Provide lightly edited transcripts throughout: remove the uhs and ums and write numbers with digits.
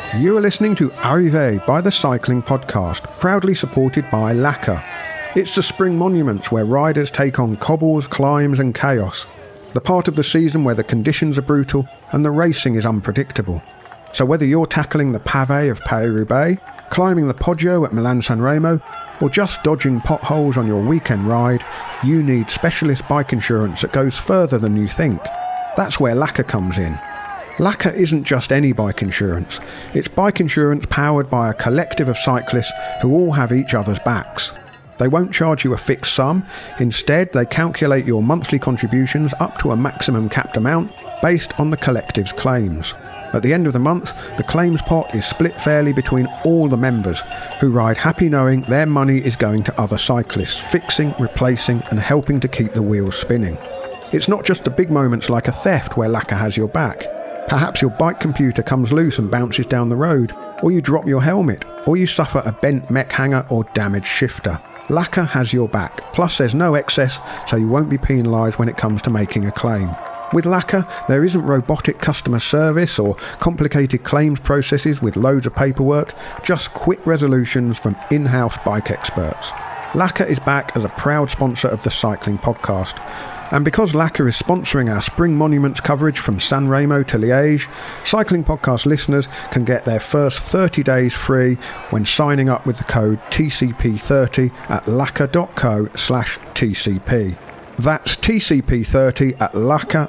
You are listening to Arrivé by the Cycling Podcast, proudly supported by Laka. It's the spring monuments where riders take on cobbles, climbs and chaos. The part of the season where the conditions are brutal and the racing is unpredictable. So whether you're tackling the pavé of Paris-Roubaix, climbing the Poggio at Milan-San Remo, or just dodging potholes on your weekend ride, you need specialist bike insurance that goes further than you think. That's where Laka comes in. Laka isn't just any bike insurance. It's bike insurance powered by a collective of cyclists who all have each other's backs. They won't charge you a fixed sum. Instead, they calculate your monthly contributions up to a maximum capped amount based on the collective's claims. At the end of the month, the claims pot is split fairly between all the members, who ride happy knowing their money is going to other cyclists, fixing, replacing and helping to keep the wheels spinning. It's not just the big moments like a theft where Laka has your back. Perhaps your bike computer comes loose and bounces down the road, or you drop your helmet, or you suffer a bent mech hanger or damaged shifter. Laka has your back, plus there's no excess, so you won't be penalised when it comes to making a claim. With Laka, there isn't robotic customer service or complicated claims processes with loads of paperwork, just quick resolutions from in-house bike experts. Laka is back as a proud sponsor of the Cycling Podcast. And because Laka is sponsoring our Spring Monuments coverage from San Remo to Liège, Cycling Podcast listeners can get their first 30 days free when signing up with the code TCP30 at laka.co/TCP. That's TCP30 at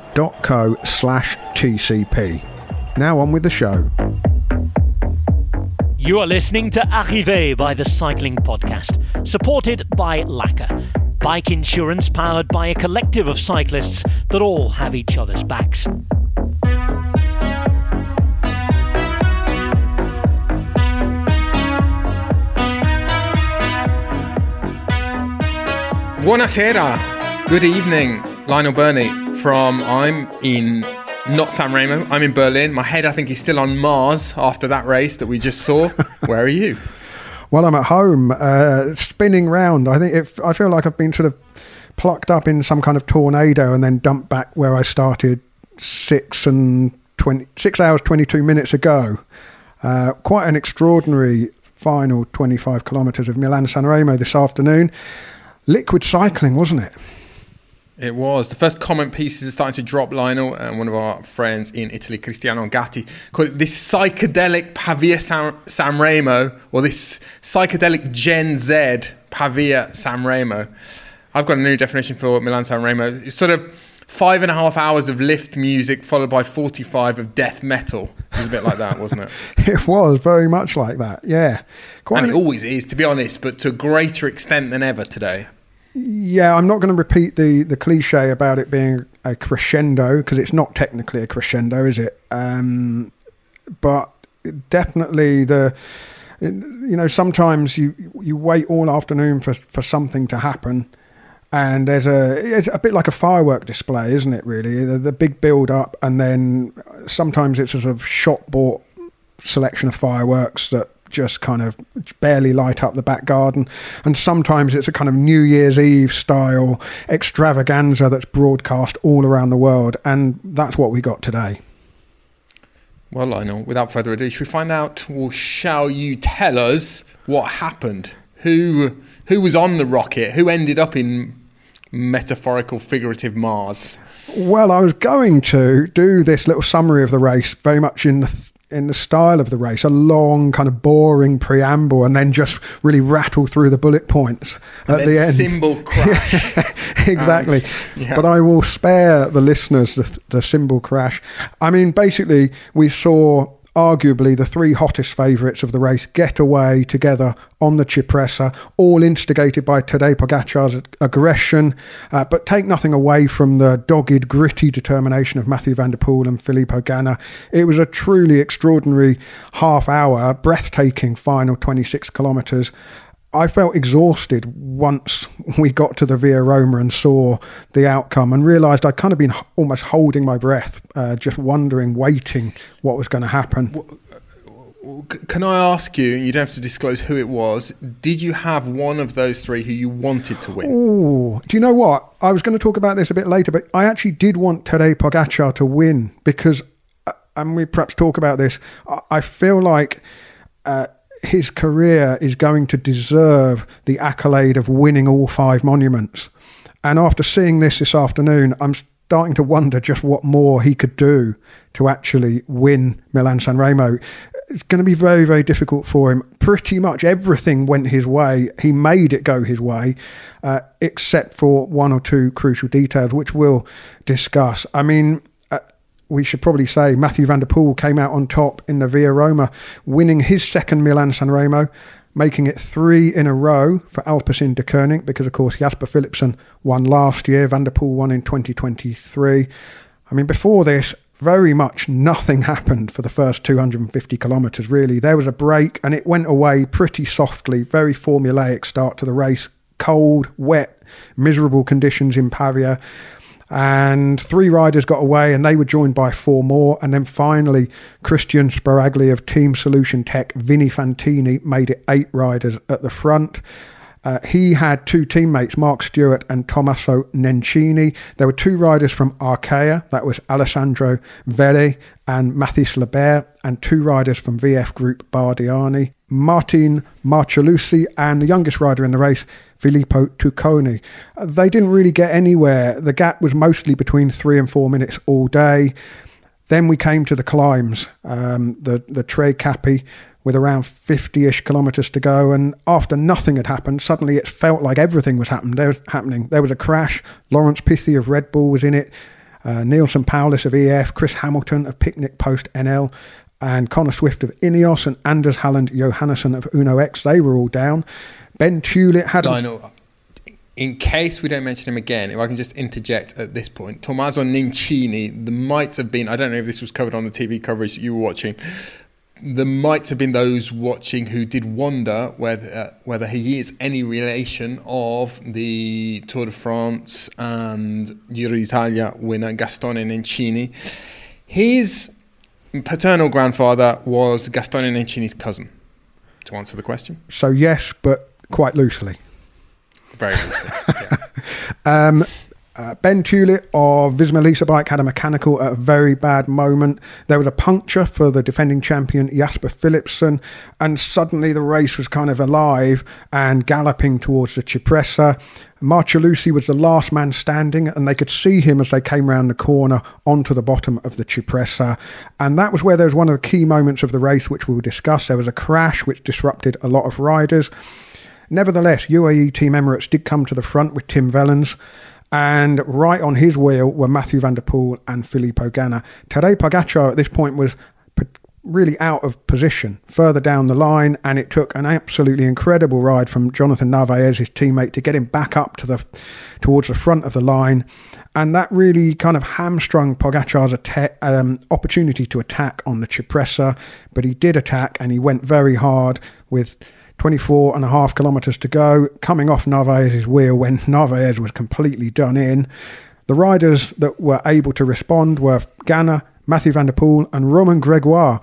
laka.co/TCP. Now on with the show. You are listening to Arrivé by the Cycling Podcast, supported by Laka. Bike insurance powered by a collective of cyclists that all have each other's backs. Buonasera. Good evening, Lionel Birnie I'm in not San Remo, I'm in Berlin. My head I think is still on Mars after that race that we just saw. Where are you? Well, I'm at home, spinning round. I feel like I've been sort of plucked up in some kind of tornado and then dumped back where I started 6 hours 22 minutes ago. Quite an extraordinary final 25 kilometres of Milan-San Remo this afternoon. Liquid cycling, wasn't it? It was. The first comment pieces are starting to drop, Lionel, and one of our friends in Italy, Cristiano Gatti, called it this psychedelic Pavia San Remo, or this psychedelic Gen Z Pavia San Remo. I've got a new definition for Milan San Remo. It's sort of 5.5 hours of lift music followed by 45 of death metal. It was a bit like that, wasn't it? It was very much like that, yeah. And it always is, to be honest, but to a greater extent than ever today. Yeah, I'm not going to repeat the cliche about it being a crescendo, because it's not technically a crescendo, is it? But definitely sometimes you wait all afternoon for something to happen, and it's a bit like a firework display, isn't it, really? The big build-up, and then sometimes it's a sort of shop-bought selection of fireworks that just kind of barely light up the back garden, and sometimes it's a kind of New Year's Eve style extravaganza that's broadcast all around the world, and that's what we got today. Well, Lionel, without further ado, should we find out, or shall you tell us what happened? Who was on the rocket? Who ended up in metaphorical, figurative Mars? Well, I was going to do this little summary of the race very much in the style of the race, a long kind of boring preamble, and then just really rattle through the bullet points at the end. Cymbal crash. Exactly. Yeah. But I will spare the listeners the cymbal crash. I mean, basically, we saw arguably the three hottest favourites of the race get away together on the Cipressa, all instigated by Tadej Pogacar's aggression, but take nothing away from the dogged, gritty determination of Mathieu van der Poel and Filippo Ganna. It was a truly extraordinary half-hour, breathtaking final 26 kilometres. I felt exhausted once we got to the Via Roma and saw the outcome, and realised I'd kind of been almost holding my breath, just wondering, waiting what was going to happen. Can I ask you, you don't have to disclose who it was, did you have one of those three who you wanted to win? Oh, do you know what? I was going to talk about this a bit later, but I actually did want Tadej Pogacar to win, because and we perhaps talk about this, I feel like his career is going to deserve the accolade of winning all 5 monuments. And after seeing this afternoon, I'm starting to wonder just what more he could do to actually win Milan-San Remo. It's going to be very, very difficult for him. Pretty much everything went his way. He made it go his way, except for 1 or 2 crucial details, which we'll discuss. I mean, we should probably say Mathieu van der Poel came out on top in the Via Roma, winning his second Milan-San Remo, making it 3 in a row for Alpecin de Koning, because, of course, Jasper Philipsen won last year, Van der Poel won in 2023. I mean, before this, very much nothing happened for the first 250 kilometres, really. There was a break and it went away pretty softly, very formulaic start to the race. Cold, wet, miserable conditions in Pavia. And 3 riders got away and they were joined by 4 more. And then finally, Christian Sparagli of Team Solution Tech, Vinny Fantini, made it 8 riders at the front. He had 2 teammates, Mark Stewart and Tommaso Nencini. There were 2 riders from Arkea, that was Alessandro Vere and Mathis Lebert, and 2 riders from VF Group Bardiani, Martin Marcellucci, and the youngest rider in the race, Filippo Tucconi. They didn't really get anywhere. The gap was mostly between 3 and 4 minutes all day. Then we came to the climbs, the Tre Capi, with around 50-ish kilometres to go, and after nothing had happened, suddenly it felt like everything was happening. There was a crash. Lawrence Pithy of Red Bull was in it, Nielsen Paulus of EF, Chris Hamilton of Picnic Post NL, and Connor Swift of Ineos, and Anders Halland Johannesson of Uno X. They were all down. Ben Tulett had... Lionel, in case we don't mention him again, if I can just interject at this point, Tommaso Nencini, there might have been, I don't know if this was covered on the TV coverage that you were watching, there might have been those watching who did wonder whether he is any relation of the Tour de France and Giro d'Italia winner Gastone Nencini. His paternal grandfather was Gastone Nencini's cousin, to answer the question. So yes, but quite loosely. Very loosely, yeah. Ben Tulett of Visma Lease Bike had a mechanical at a very bad moment. There was a puncture for the defending champion Jasper Philipsen, and suddenly the race was kind of alive and galloping towards the Cipressa. Marcellucci was the last man standing, and they could see him as they came round the corner onto the bottom of the Cipressa. And that was where there was one of the key moments of the race, which we'll discuss. There was a crash which disrupted a lot of riders. Nevertheless, UAE Team Emirates did come to the front with Tim Wellens, and right on his wheel were Mathieu van der Poel and Filippo Ganna. Tadej Pogačar at this point was really out of position further down the line, and it took an absolutely incredible ride from Jonathan Narvaez, his teammate, to get him back up to towards the front of the line. And that really kind of hamstrung Pogačar's opportunity to attack on the Cipressa, but he did attack and he went very hard with 24.5 kilometres to go, coming off Narvaez's wheel when Narvaez was completely done in. The riders that were able to respond were Ganna, Mathieu van der Poel and Romain Grégoire.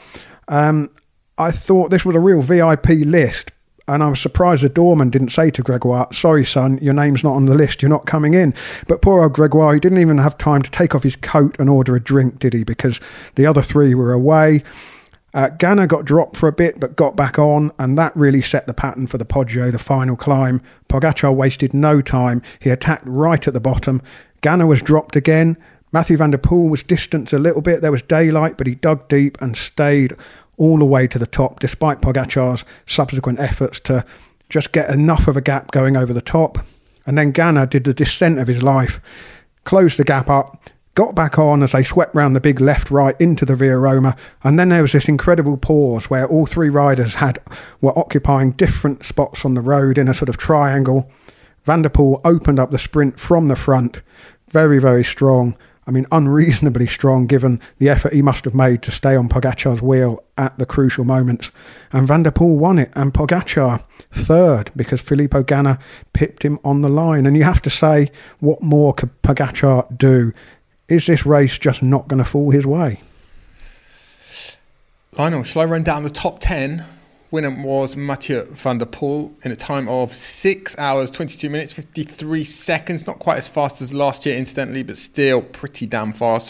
I thought this was a real VIP list, and I was surprised the doorman didn't say to Grégoire, "Sorry son, your name's not on the list, you're not coming in." But poor old Grégoire, he didn't even have time to take off his coat and order a drink, did he? Because the other 3 were away. Ganna got dropped for a bit but got back on, and that really set the pattern for the Poggio, the final climb. Pogačar wasted no time. He attacked right at the bottom. Ganna was dropped again. Mathieu van der Poel was distanced a little bit. There was daylight, but he dug deep and stayed all the way to the top, despite Pogačar's subsequent efforts to just get enough of a gap going over the top. And then Ganna did the descent of his life, closed the gap up, got back on as they swept round the big left-right into the Via Roma, and then there was this incredible pause where all 3 riders were occupying different spots on the road in a sort of triangle. Van der Poel opened up the sprint from the front, very, very strong. I mean, unreasonably strong given the effort he must have made to stay on Pogačar's wheel at the crucial moments. And Van der Poel won it, and Pogačar third, because Filippo Ganna pipped him on the line. And you have to say, what more could Pogačar do? Is this race just not going to fall his way? Lionel, shall I run down the top 10 Winner was Mathieu van der Poel in a time of 6 hours, 22 minutes, 53 seconds. Not quite as fast as last year, incidentally, but still pretty damn fast.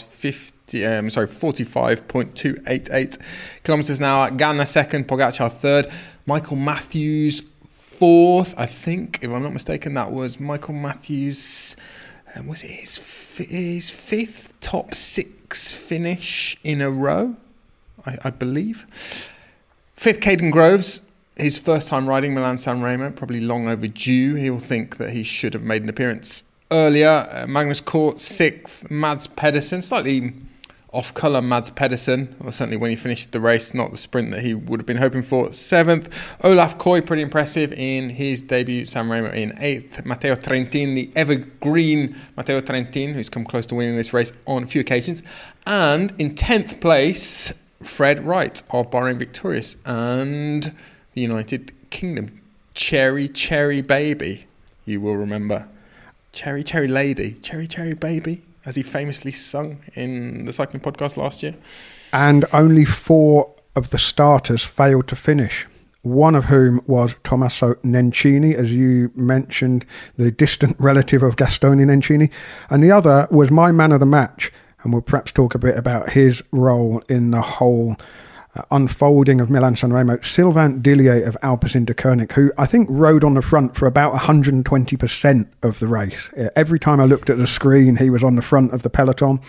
45.288 kilometers an hour. Ganna second, Pogacar third. Michael Matthews fourth, I think, if I'm not mistaken. That was Michael Matthews. Was it his fifth top six finish in a row? I believe. Fifth, Caden Groves, his first time riding Milan-San Remo, probably long overdue. He'll think that he should have made an appearance earlier. Magnus Cort, sixth. Mads Pedersen, slightly off-colour Mads Pedersen, or certainly when he finished the race, not the sprint that he would have been hoping for. Seventh, Olaf Koy, pretty impressive in his debut, San Remo in eighth. Matteo Trentin, the evergreen Matteo Trentin, who's come close to winning this race on a few occasions. And in 10th place, Fred Wright of Bahrain Victorious and the United Kingdom. Cherry Baby, you will remember. Cherry Lady, Cherry Baby, as he famously sung in the cycling podcast last year. And only 4 of the starters failed to finish, one of whom was Tommaso Nencini, as you mentioned, the distant relative of Gastone Nencini, and the other was my man of the match. And we'll perhaps talk a bit about his role in the whole unfolding of Milan-San Remo. Sylvain Dillier of Alpecin-Deceuninck, who I think rode on the front for about 120% of the race. Every time I looked at the screen, he was on the front of the peloton,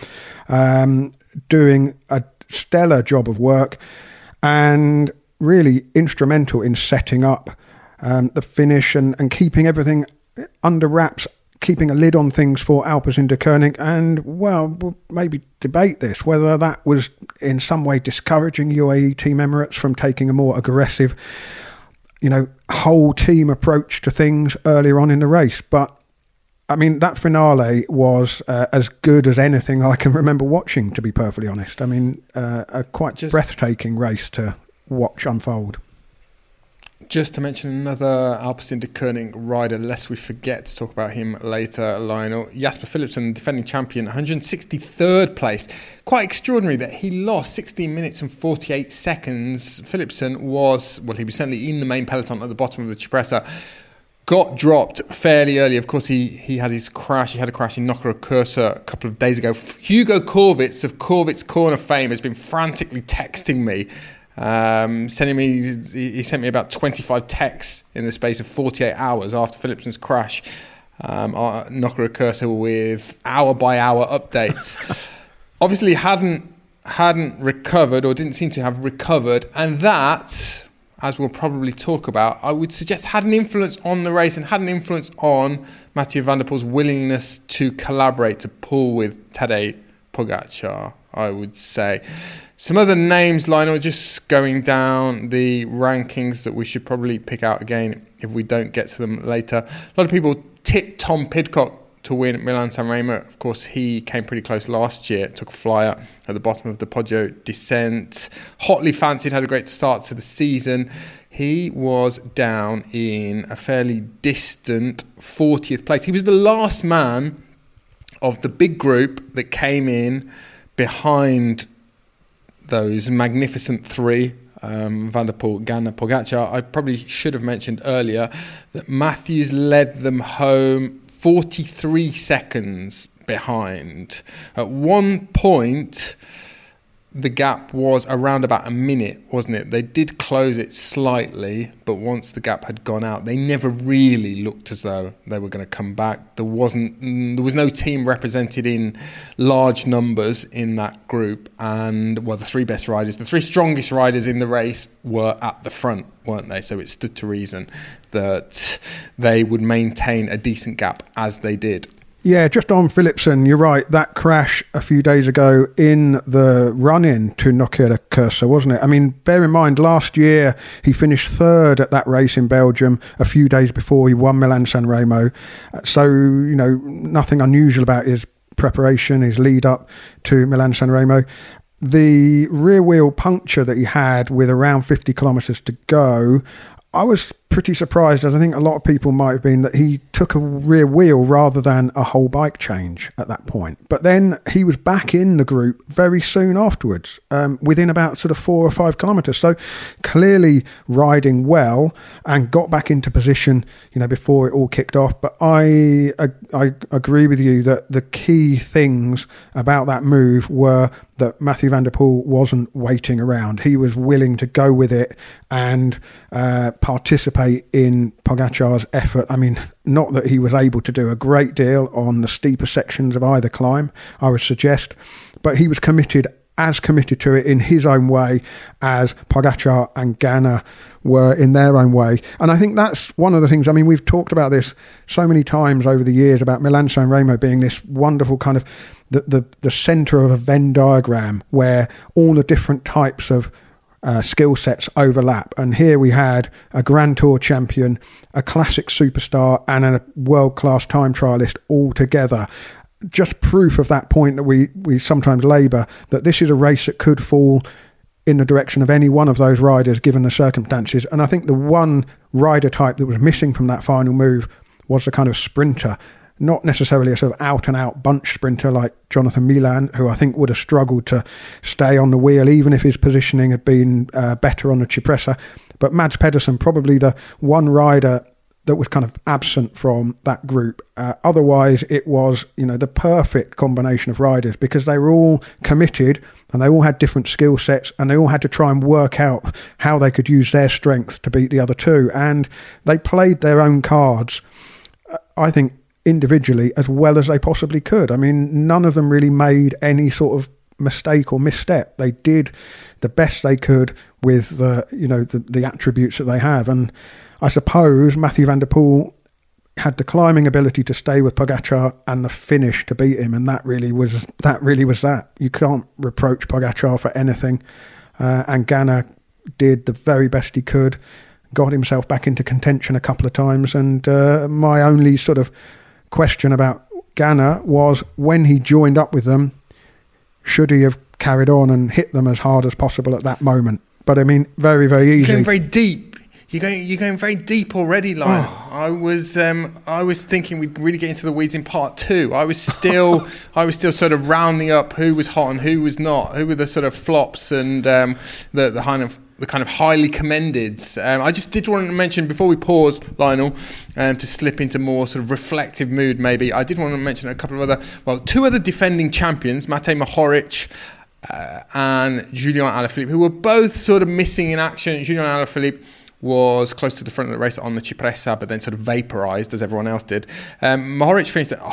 doing a stellar job of work and really instrumental in setting up the finish and keeping everything under wraps, keeping a lid on things for Alpecin-Deceuninck. And, well, we'll maybe debate this, whether that was in some way discouraging UAE Team Emirates from taking a more aggressive, whole team approach to things earlier on in the race. But, I mean, that finale was as good as anything I can remember watching, to be perfectly honest. I mean, a quite breathtaking race to watch unfold. Just to mention another Alpecin-Deceuninck rider, lest we forget to talk about him later, Lionel. Jasper Philipsen, defending champion, 163rd place. Quite extraordinary that he lost 16 minutes and 48 seconds. Philipsen was, he was certainly in the main peloton at the bottom of the Cipressa. Got dropped fairly early. Of course, he had his crash. He had a crash in Nocera a couple of days ago. Hugo Korwitz of Korwitz Corner fame has been frantically texting me. He sent me about 25 texts in the space of 48 hours after Philipsen's crash. Nocera with hour-by-hour updates. Obviously hadn't recovered, or didn't seem to have recovered, and that, as we'll probably talk about, I would suggest had an influence on the race and had an influence on Mathieu van der Poel's willingness to collaborate, to pull with Tadej Pogacar, I would say. Some other names, Lionel, just going down the rankings that we should probably pick out again if we don't get to them later. A lot of people tipped Tom Pidcock to win Milan-San Remo. Of course, he came pretty close last year, took a flyer at the bottom of the Poggio descent. Hotly fancied, had a great start to the season. He was down in a fairly distant 40th place. He was the last man of the big group that came in behind those magnificent three, Van der Poel, Ganna, Pogacar. I probably should have mentioned earlier that Matthews led them home 43 seconds behind. At one point, the gap was around about a minute, wasn't it? They did close it slightly, but once the gap had gone out, they never really looked as though they were going to come back. There was no team represented in large numbers in that group, and the three best riders, the three strongest riders in the race were at the front, weren't they? So it stood to reason that they would maintain a decent gap as they did. Yeah, just on Philipsen, you're right. That crash a few days ago in the run-in to Nocera, wasn't it? I mean, bear in mind, last year he finished third at that race in Belgium a few days before he won Milan-San Remo. So, nothing unusual about his preparation, his lead-up to Milan-San Remo. The rear-wheel puncture that he had with around 50 kilometres to go, I was pretty surprised, as I think a lot of people might have been, that he took a rear wheel rather than a whole bike change at that point. But then he was back in the group very soon afterwards, within about sort of 4 or 5 kilometres. So clearly riding well and got back into position, before it all kicked off. But I agree with you that the key things about that move were that Mathieu van der Poel wasn't waiting around. He was willing to go with it and participate in Pogacar's effort. I mean, not that he was able to do a great deal on the steeper sections of either climb, I would suggest, but he was committed to it in his own way as Pogacar and Ganna were in their own way. And I think that's one of the things, I mean, we've talked about this so many times over the years about Milan-San Remo being this wonderful kind of the centre of a Venn diagram where all the different types of skill sets overlap. And here we had a Grand Tour champion, a classic superstar and a world-class time trialist all together. Just proof of that point that we sometimes labour, that this is a race that could fall in the direction of any one of those riders given the circumstances. And I think the one rider type that was missing from that final move was the kind of sprinter, not necessarily a sort of out-and-out bunch sprinter like Jonathan Milan, who I think would have struggled to stay on the wheel even if his positioning had been better on the Cipressa. But Mads Pedersen, probably the one rider that was kind of absent from that group. Otherwise, it was, the perfect combination of riders because they were all committed and they all had different skill sets and they all had to try and work out how they could use their strength to beat the other two. And they played their own cards, I think, individually as well as they possibly could. I mean, none of them really made any sort of mistake or misstep. They did the best they could with the attributes that they have. And I suppose Mathieu van der Poel had the climbing ability to stay with Pogacar and the finish to beat him, and that really was that. You can't reproach Pogacar for anything, and Ganna did the very best he could, got himself back into contention a couple of times, and my only sort of question about Ganna was when he joined up with them, should he have carried on and hit them as hard as possible at that moment? But I mean, very, very easy. Going very deep. You're going very deep already, Lionel. Oh. I was thinking we'd really get into the weeds in part 2. I was still sort of rounding up who was hot and who was not, who were the sort of flops and the kind of highly commendeds. I just did want to mention before we pause, Lionel, to slip into more sort of reflective mood. Maybe I did want to mention two other defending champions, Matej Mohoric and Julien Alaphilippe, who were both sort of missing in action. Julien Alaphilippe was close to the front of the race on the Cipressa, but then sort of vaporised as everyone else did. Mohoric finished at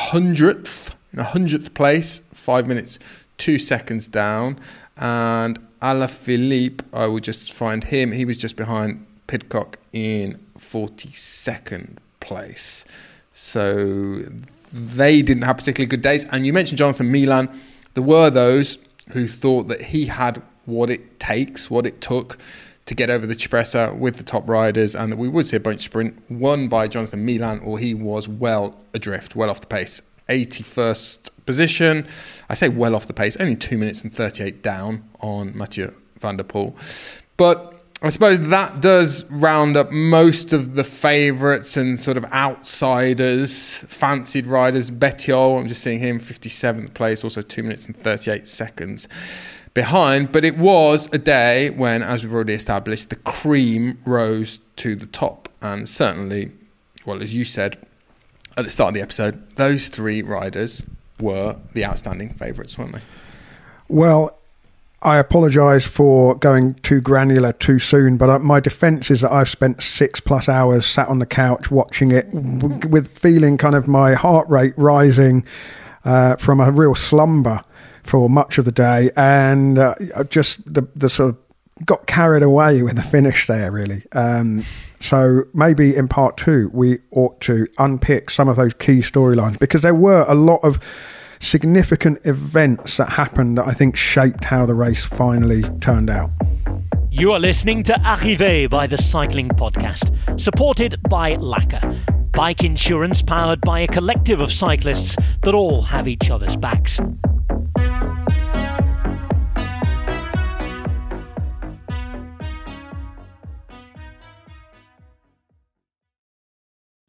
100th place, 5 minutes 2 seconds down, and Alaphilippe, I will just find him. He was just behind Pidcock in 42nd place. So they didn't have particularly good days. And you mentioned Jonathan Milan. There were those who thought that he had what it took to get over the Cipressa with the top riders, and that we would see a bunch sprint won by Jonathan Milan, or he was well adrift, well off the pace. 81st position. I say well off the pace, only 2 minutes and 38 down on Mathieu van der Poel. But I suppose that does round up most of the favourites and sort of outsiders, fancied riders. Bettiol, I'm just seeing him, 57th place, also 2 minutes and 38 seconds behind. But it was a day when, as we've already established, the cream rose to the top. And certainly, well, as you said at the start of the episode, those 3 riders were the outstanding favourites, weren't they? Well, I apologise for going too granular too soon, but my defence is that I've spent 6+ hours sat on the couch watching it with feeling kind of my heart rate rising from a real slumber for much of the day, and just the sort of got carried away with the finish there, really. So maybe in part 2 we ought to unpick some of those key storylines, because there were a lot of significant events that happened that I think shaped how the race finally turned out. You are listening to Arrivé by the Cycling Podcast, supported by Lacquer. Bike insurance powered by a collective of cyclists that all have each other's backs.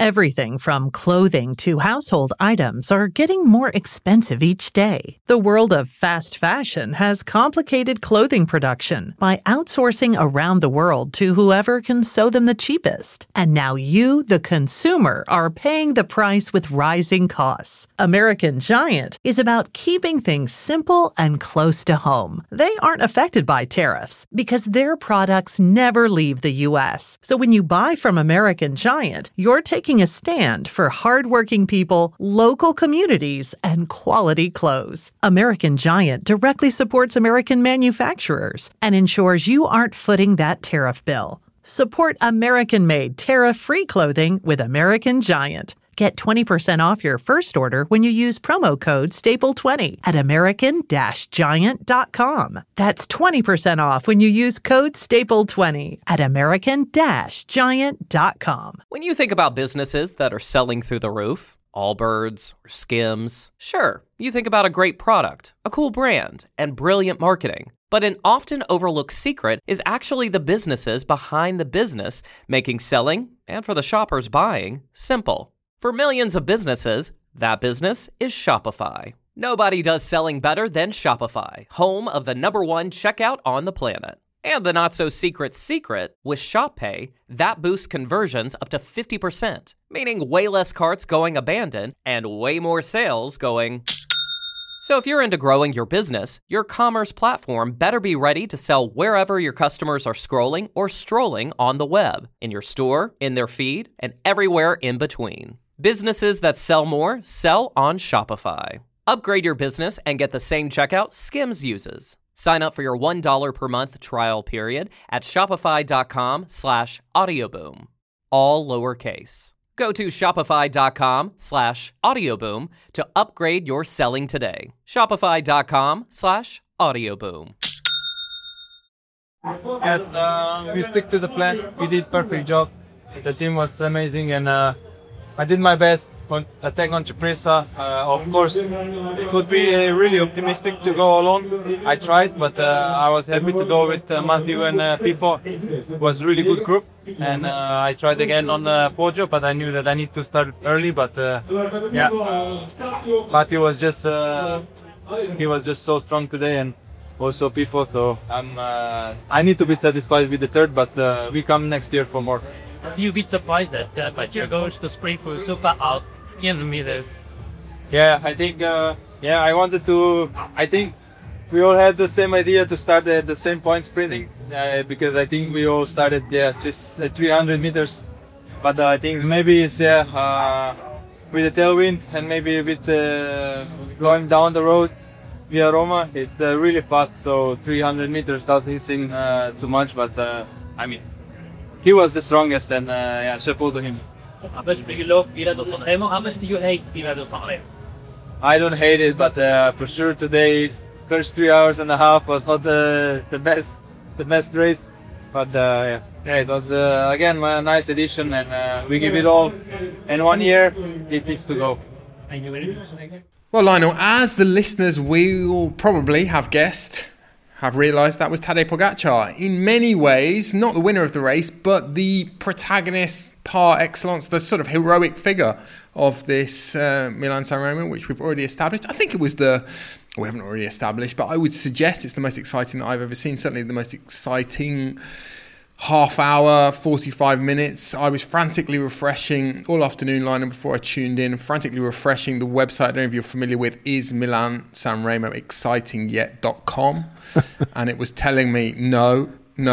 Everything from clothing to household items are getting more expensive each day. The world of fast fashion has complicated clothing production by outsourcing around the world to whoever can sew them the cheapest. And now you, the consumer, are paying the price with rising costs. American Giant is about keeping things simple and close to home. They aren't affected by tariffs because their products never leave the U.S. So when you buy from American Giant, you're taking a stand for hardworking people, local communities, and quality clothes. American Giant directly supports American manufacturers and ensures you aren't footing that tariff bill. Support American-made, tariff-free clothing with American Giant. Get 20% off your first order when you use promo code STAPLE20 at American-Giant.com. That's 20% off when you use code STAPLE20 at American-Giant.com. When you think about businesses that are selling through the roof, Allbirds or Skims, sure, you think about a great product, a cool brand, and brilliant marketing. But an often overlooked secret is actually the businesses behind the business, making selling, and for the shoppers buying, simple. For millions of businesses, that business is Shopify. Nobody does selling better than Shopify, home of the #1 checkout on the planet. And the not-so-secret secret, with ShopPay, that boosts conversions up to 50%, meaning way less carts going abandoned and way more sales going... So if you're into growing your business, your commerce platform better be ready to sell wherever your customers are scrolling or strolling on the web, in your store, in their feed, and everywhere in between. Businesses that sell more sell on Shopify. Upgrade your business and get the same checkout Skims uses. Sign up for your $1 per month trial period at shopify.com/audioboom. All lowercase. Go to shopify.com/audioboom to upgrade your selling today. Shopify.com/audioboom. Yes, we stick to the plan. We did perfect job. The team was amazing, and I did my best on attack on Cipressa. Of course, it would be really optimistic to go alone. I tried, but I was happy to go with Matthew and Pifo. It was a really good group, and I tried again on Poggio, but I knew that I need to start early. But yeah, Matthew was just he was just so strong today, and also Pifo. So I need to be satisfied with the third, but we come next year for more. You'd be surprised that Mathieu goes to sprint for so far out 300 meters. Yeah, I think, I wanted to, I think we all had the same idea to start at the same point sprinting, because I think we all started, just at 300 meters. But I think maybe it's, with the tailwind and maybe with going down the road via Roma, it's really fast, so 300 meters doesn't seem too much, but I mean, he was the strongest, and chapeau to him. How much do you love Villa do Sanremo? How much do you hate Villa do Sanremo? I don't hate it, but for sure today, first 3 hours and a half was not the best race. But it was again a nice edition, and we give it all. And 1 year, it needs to go. Thank you very much. Well, Lionel, as the listeners will probably have guessed, have realised that was Tadej Pogacar. In many ways, not the winner of the race, but the protagonist par excellence, the sort of heroic figure of this Milan-San Remo, which we've already established. I think it was we haven't already established, but I would suggest it's the most exciting that I've ever seen. Certainly the most exciting half hour, 45 minutes. I was frantically refreshing all afternoon, Lionel, before I tuned in, frantically refreshing the website. I don't know if you're familiar with is MilanSanRemoExcitingYet.com. And it was telling me no,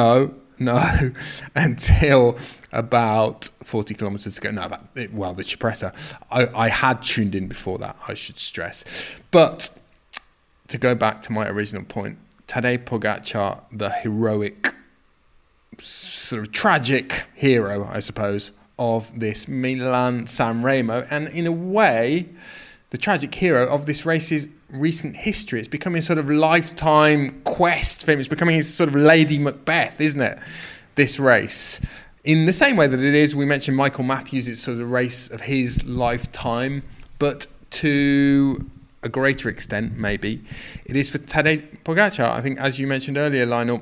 until about 40 kilometres ago. No, the Cipressa. I had tuned in before that, I should stress. But to go back to my original point, Tadej Pogacar, the heroic, sort of tragic hero, I suppose, of this Milan-San Remo, and in a way, the tragic hero of this race's recent history. It's becoming a sort of lifetime quest for him. It's becoming his sort of Lady Macbeth, isn't it? This race. In the same way that it is, we mentioned Michael Matthews, it's sort of a race of his lifetime, but to a greater extent, maybe, it is for Tadej Pogacar. I think, as you mentioned earlier, Lionel,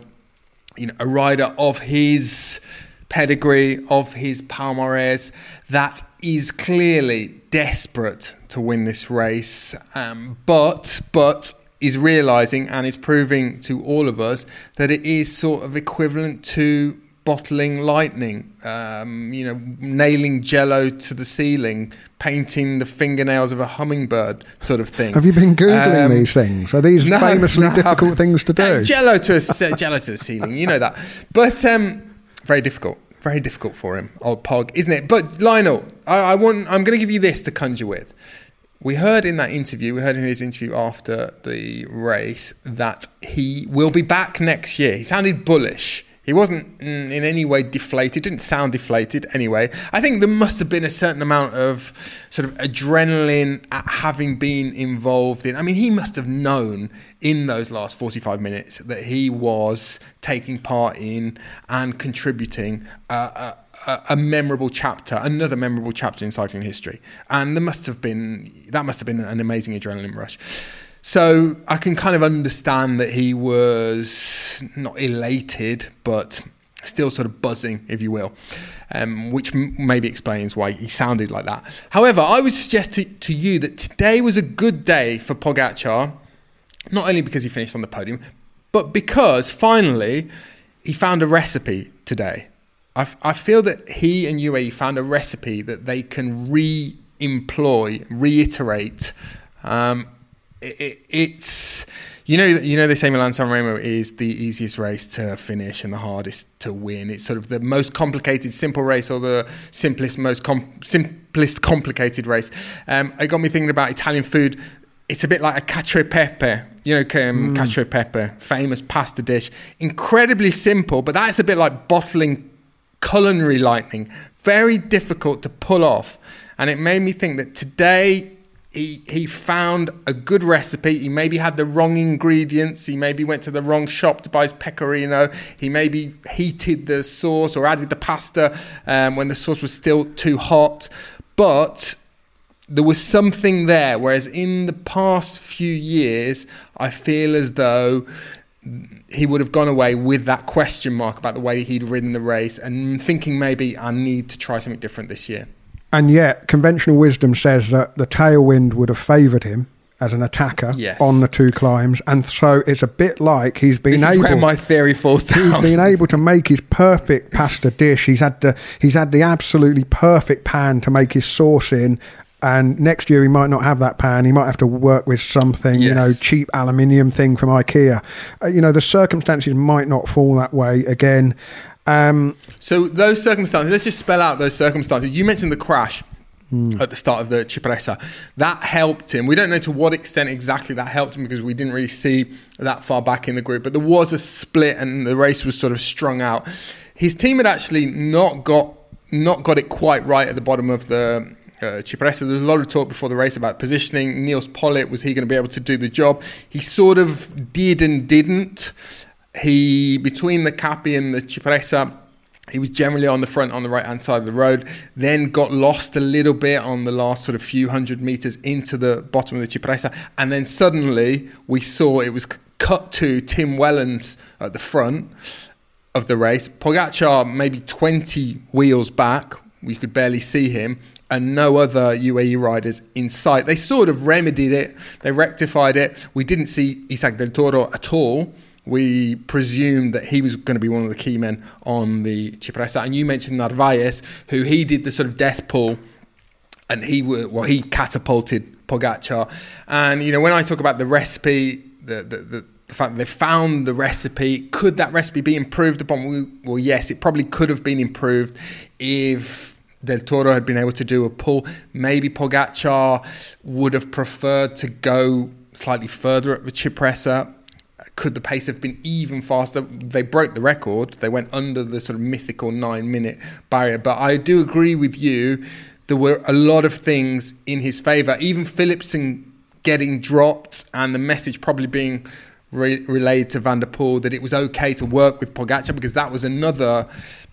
a rider of his pedigree, of his palmarès, that is clearly desperate to win this race, but is realising and is proving to all of us that it is sort of equivalent to bottling lightning, nailing jello to the ceiling, painting the fingernails of a hummingbird sort of thing. Have you been Googling these things? Are these famously difficult things to do? Jello to the ceiling, you know that. But very difficult for him, old Pog, isn't it? But Lionel, I'm going to give you this to conjure with. We heard in his interview after the race that he will be back next year. He sounded bullish. He wasn't in any way deflated, didn't sound deflated anyway. I think there must have been a certain amount of sort of adrenaline at having been involved in. I mean, he must have known in those last 45 minutes that he was taking part in and contributing another memorable chapter in cycling history. And that must have been an amazing adrenaline rush. So I can kind of understand that he was not elated, but still sort of buzzing, if you will, which maybe explains why he sounded like that. However, I would suggest to you that today was a good day for Pogačar, not only because he finished on the podium, but because finally he found a recipe today. I feel that he and UAE found a recipe that they can reiterate. It's they say Milan-San Remo is the easiest race to finish and the hardest to win. It's sort of the most complicated simple race, or the simplest complicated race. It got me thinking about Italian food. It's a bit like a cacio e pepe, cacio e pepe, famous pasta dish. Incredibly simple, but that's a bit like bottling culinary lightning. Very difficult to pull off. And it made me think that today he found a good recipe. He maybe had the wrong ingredients. He maybe went to the wrong shop to buy his pecorino. He maybe heated the sauce or added the pasta when the sauce was still too hot. But there was something there. Whereas in the past few years, I feel as though he would have gone away with that question mark about the way he'd ridden the race and thinking maybe I need to try something different this year. And yet, conventional wisdom says that the tailwind would have favoured him as an attacker on the two climbs, and so it's a bit like he's been This is where my theory falls down. He's been able to make his perfect pasta dish. He's had the absolutely perfect pan to make his sauce in. And next year he might not have that pan. He might have to work with something, cheap aluminium thing from IKEA. The circumstances might not fall that way again. So those circumstances, let's just spell out those circumstances. You mentioned the crash at the start of the Cipressa. That helped him. We don't know to what extent exactly that helped him because we didn't really see that far back in the group. But there was a split and the race was sort of strung out. His team had actually not got it quite right at the bottom of the Cipressa. There was a lot of talk before the race about positioning. Niels Pollitt, was he going to be able to do the job? He sort of did and didn't. Between the Capi and the Cipressa, he was generally on the front on the right-hand side of the road, then got lost a little bit on the last sort of few hundred metres into the bottom of the Cipressa, and then suddenly we saw it was cut to Tim Wellens at the front of the race. Pogačar maybe 20 wheels back, we could barely see him, and no other UAE riders in sight. They sort of remedied it, they rectified it. We didn't see Isaac Del Toro at all. We presumed that he was going to be one of the key men on the Cipressa. And you mentioned Narvaez, who he did the sort of death pull, and he catapulted Pogačar. And, when I talk about the recipe, the fact that they found the recipe, could that recipe be improved upon? Well, yes, it probably could have been improved if Del Toro had been able to do a pull. Maybe Pogačar would have preferred to go slightly further at the Cipressa. Could the pace have been even faster? They broke the record. They went under the sort of mythical 9-minute barrier. But I do agree with you. There were a lot of things in his favour. Even Philipsen getting dropped and the message probably being relayed to Van der Poel that it was okay to work with Pogačar, because that was another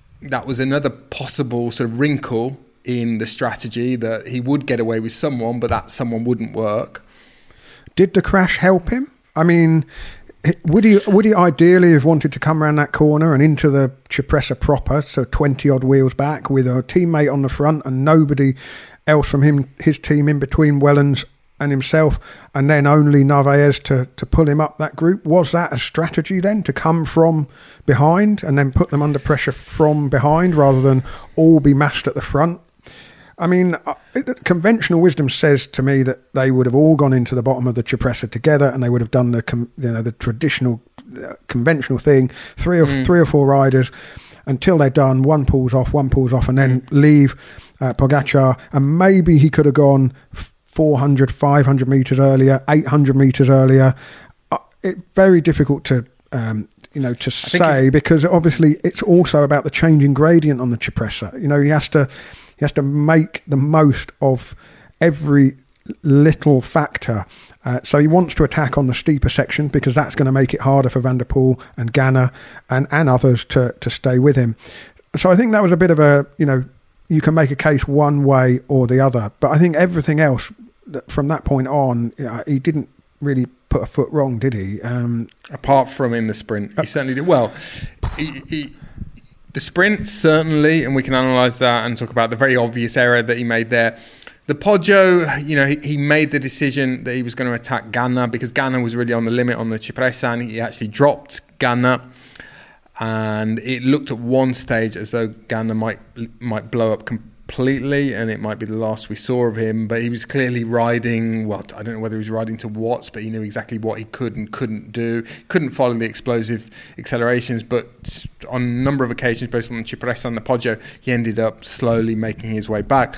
possible sort of wrinkle in the strategy, that he would get away with someone, but that someone wouldn't work. Did the crash help him? I mean, Would he ideally have wanted to come around that corner and into the Cipressa proper, so 20 odd wheels back with a teammate on the front and nobody else from his team in between Wellens and himself, and then only Narvaez to pull him up that group? Was that a strategy then, to come from behind and then put them under pressure from behind rather than all be mashed at the front? I mean, conventional wisdom says to me that they would have all gone into the bottom of the Cipressa together, and they would have done the traditional conventional thing, three or four riders until they're done. One pulls off, and then leave Pogacar, and maybe he could have gone 400, 500 metres earlier, 800 metres earlier. It's very difficult to say, because obviously it's also about the changing gradient on the Cipressa. He has to make the most of every little factor. So he wants to attack on the steeper section because that's going to make it harder for Van der Poel and Ganna and others to stay with him. So I think that was a bit of a, you can make a case one way or the other. But I think everything else from that point on, he didn't really put a foot wrong, did he? Apart from in the sprint, he certainly did. Well, the sprint, certainly, and we can analyse that and talk about the very obvious error that he made there. The Poggio, he made the decision that he was going to attack Ganna because Ganna was really on the limit on the Cipressa, and he actually dropped Ganna. And it looked at one stage as though Ganna might blow up completely, and it might be the last we saw of him. But he was clearly riding, I don't know whether he was riding to watts, but he knew exactly what he could and couldn't do. Couldn't follow the explosive accelerations, but on a number of occasions, both on the Cipressa and the Poggio, he ended up slowly making his way back.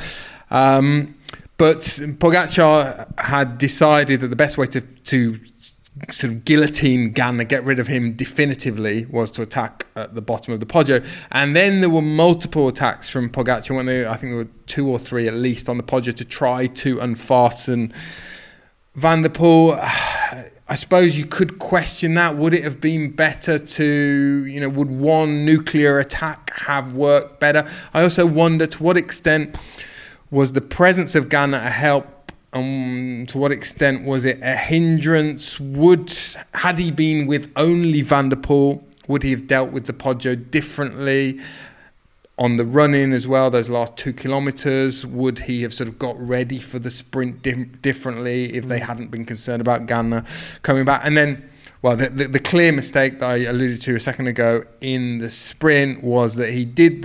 But Pogacar had decided that the best way to sort of guillotine Ganna, get rid of him definitively, was to attack at the bottom of the Poggio. And then there were multiple attacks from Pogacar, I think there were 2 or 3 at least on the Poggio to try to unfasten Van der Poel. I suppose you could question that. Would it have been better to, would one nuclear attack have worked better? I also wonder to what extent was the presence of Ganna a help? To what extent was it a hindrance? Had he been with only Van der Poel, would he have dealt with the Poggio differently? On the run-in as well, those last 2 kilometres, would he have sort of got ready for the sprint differently if they hadn't been concerned about Ganna coming back? And then, the clear mistake that I alluded to a second ago in the sprint was that he did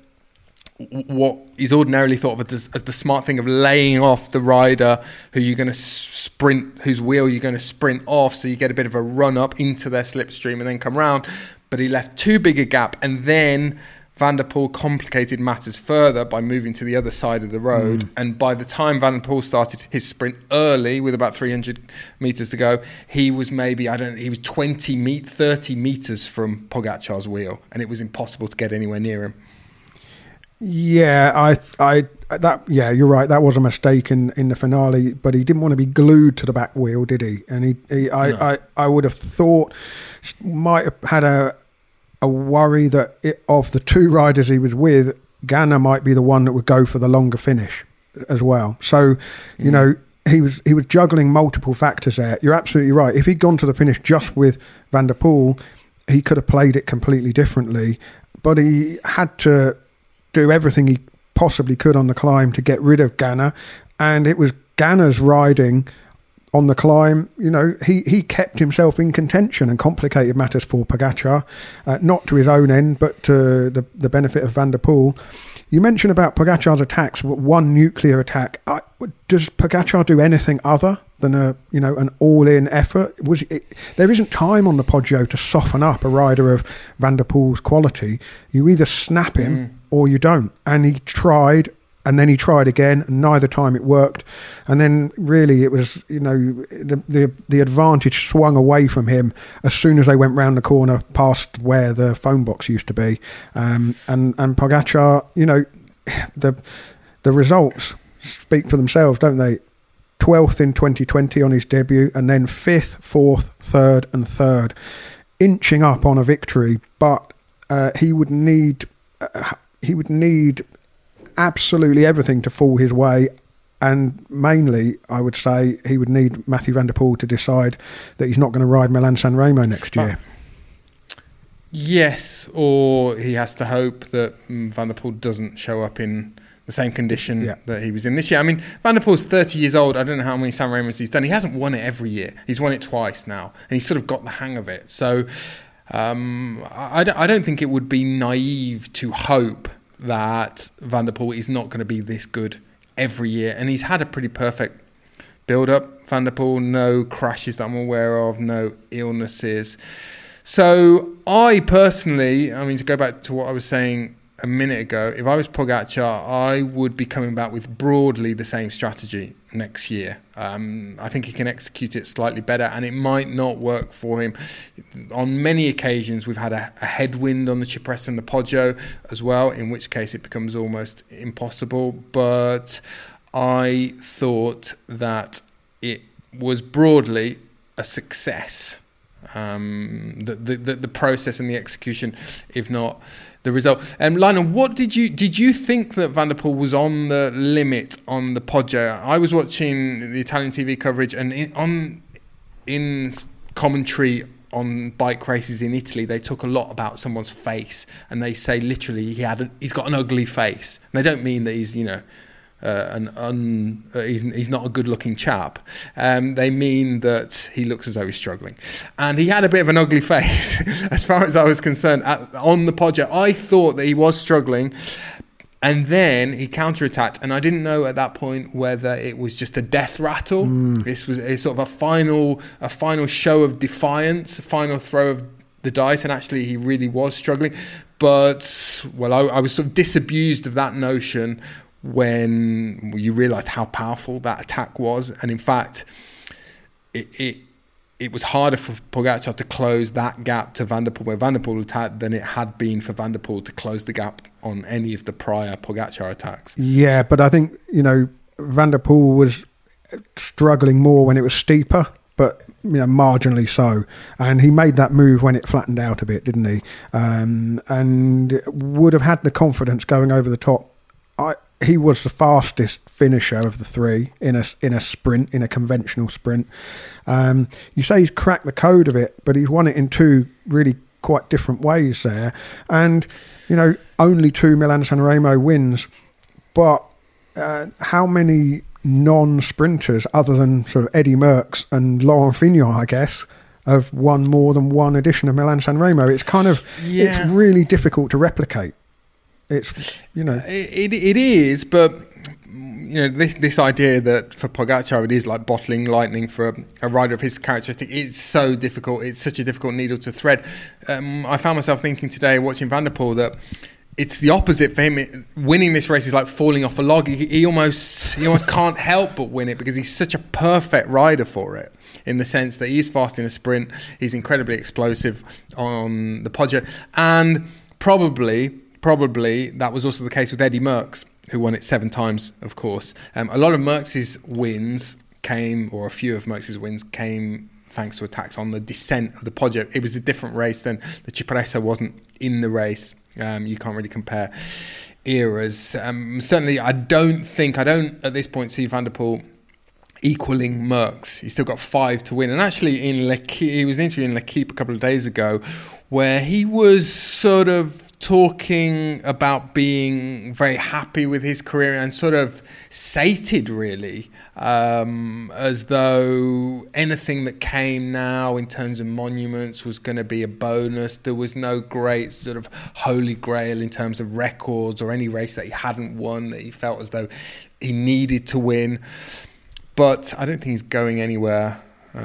what is ordinarily thought of as the smart thing of laying off the rider whose wheel you're going to sprint off, so you get a bit of a run up into their slipstream and then come round. But he left too big a gap, and then Van der Poel complicated matters further by moving to the other side of the road. And by the time Van der Poel started his sprint early with about 300 metres to go, he was he was 30 metres from Pogacar's wheel, and it was impossible to get anywhere near him. Yeah, you're right. That was a mistake in the finale, but he didn't want to be glued to the back wheel, did he? And I would have thought might have had a worry that of the 2 riders he was with, Ganna might be the one that would go for the longer finish as well. So, he was juggling multiple factors there. You're absolutely right. If he'd gone to the finish just with Van der Poel, he could have played it completely differently, but he had to do everything he possibly could on the climb to get rid of Ganna, and it was Ganna's riding on the climb. He kept himself in contention and complicated matters for Pogacar, not to his own end, but to the benefit of Van der Poel. You mentioned about Pogacar's attacks, one nuclear attack. Does Pogacar do anything other than an all-in effort? There isn't time on the Poggio to soften up a rider of Van der Poel's quality. You either snap him or you don't. And he tried, and then he tried again, and neither time it worked. And then really it was, the advantage swung away from him as soon as they went round the corner past where the phone box used to be. And Pogacar, the results speak for themselves, don't they? 12th in 2020 on his debut, and then 5th, 4th, 3rd and 3rd, inching up on a victory. But he would need absolutely everything to fall his way And mainly, I would say he would need Mathieu van der Poel to decide that he's not going to ride Milan-San Remo next year. Yes, or he has to hope that Van der Poel doesn't show up in the same condition that he was in this year. I mean, Van der Poel's 30 years old. I don't know how many San Remos he's done. He hasn't won it every year. He's won it twice now, and he's sort of got the hang of it. So I don't think it would be naive to hope that Van der Poel is not going to be this good every year. And he's had a pretty perfect build-up, Van der Poel. No crashes that I'm aware of, no illnesses. So I personally, I mean, to go back to what I was saying a minute ago, if I was Pogačar, I would be coming back with broadly the same strategy next year. I think he can execute it slightly better, and it might not work for him. On many occasions, we've had a headwind on the Cipressa and the Poggio as well, in which case it becomes almost impossible. But I thought that it was broadly a success. The process and the execution, if not the result. Lionel, what did you think that Van der Poel was on the limit on the Poggio? I was watching the Italian TV coverage, and in commentary on bike races in Italy, they talk a lot about someone's face, and they say literally he's got an ugly face. And they don't mean that he's he's not a good-looking chap. They mean that he looks as though he's struggling, and he had a bit of an ugly face as far as I was concerned on the Poggio. I thought that he was struggling, and then he counterattacked, and I didn't know at that point whether it was just a death rattle. This was a sort of a final show of defiance, a final throw of the dice, and actually he really was struggling. But I was sort of disabused of that notion when you realised how powerful that attack was. And in fact, it was harder for Pogačar to close that gap to Van der Poel, where Van der Poel attacked, than it had been for Van der Poel to close the gap on any of the prior Pogačar attacks. Yeah, but I think, Van der Poel was struggling more when it was steeper, but marginally so. And he made that move when it flattened out a bit, didn't he? And would have had the confidence going over the top. He was the fastest finisher of the three in a sprint, in a conventional sprint. You say he's cracked the code of it, but he's won it in two really quite different ways there. And, only 2 Milan-San Remo wins. But how many non-sprinters, other than sort of Eddy Merckx and Laurent Fignon, I guess, have won more than one edition of Milan-San Remo? It's kind of, it's really difficult to replicate. It's, it is, but this idea that for Pogačar it is like bottling lightning for a rider of his characteristic, it's so difficult. It's such a difficult needle to thread. I found myself thinking today, watching Van der Poel, that it's the opposite for him. Winning this race is like falling off a log. He almost can't help but win it because he's such a perfect rider for it, in the sense that he's fast in a sprint, he's incredibly explosive on the Poggio, and probably that was also the case with Eddy Merckx, who won it 7 times, of course. A lot of Merckx's wins came, or a few of Merckx's wins came thanks to attacks on the descent of the Poggio. It was a different race than the Cipressa wasn't in the race. You can't really compare eras. Certainly, I don't at this point see Van der Poel equaling Merckx. He's still got 5 to win. And actually, he was interviewing L'Équipe a couple of days ago, where he was sort of talking about being very happy with his career and sort of sated, really, as though anything that came now in terms of monuments was going to be a bonus. There was no great sort of holy grail in terms of records or any race that he hadn't won that he felt as though he needed to win. But I don't think he's going anywhere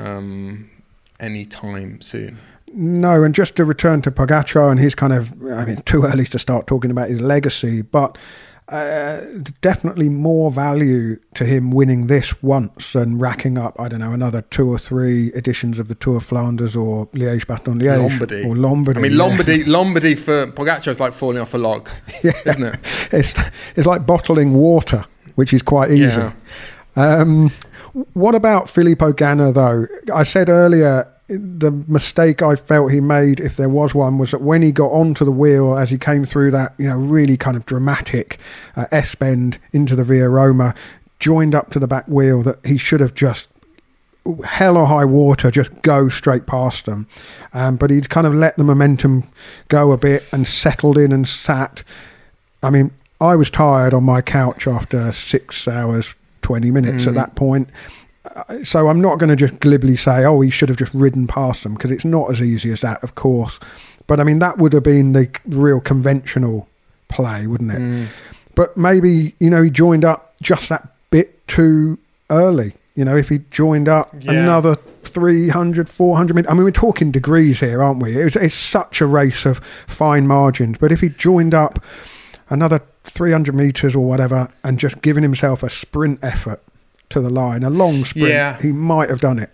anytime soon. No, and just to return to Pogačar and his kind of, too early to start talking about his legacy, but definitely more value to him winning this once than racking up, another 2 or 3 editions of the Tour of Flanders or Liège-Bastogne-Liège. Lombardy. Lombardy for Pogačar is like falling off a log, isn't it? It's like bottling water, which is quite easy. Yeah. What about Filippo Ganna, though? I said earlier, the mistake I felt he made, if there was one, was that when he got onto the wheel as he came through that, really kind of dramatic S-bend into the Via Roma, joined up to the back wheel that he should have just, hell or high water, just go straight past them. But he'd kind of let the momentum go a bit and settled in and sat. I mean, I was tired on my couch after 6 hours, 20 minutes at that point. So I'm not going to just glibly say, oh, he should have just ridden past them, because it's not as easy as that, of course. But I mean, that would have been the real conventional play, wouldn't it? But maybe, he joined up just that bit too early. If he joined up another 300, 400 meters. I mean, we're talking degrees here, aren't we? It's such a race of fine margins. But if he joined up another 300 meters or whatever and just given himself a sprint effort to the line, a long sprint, he might have done it.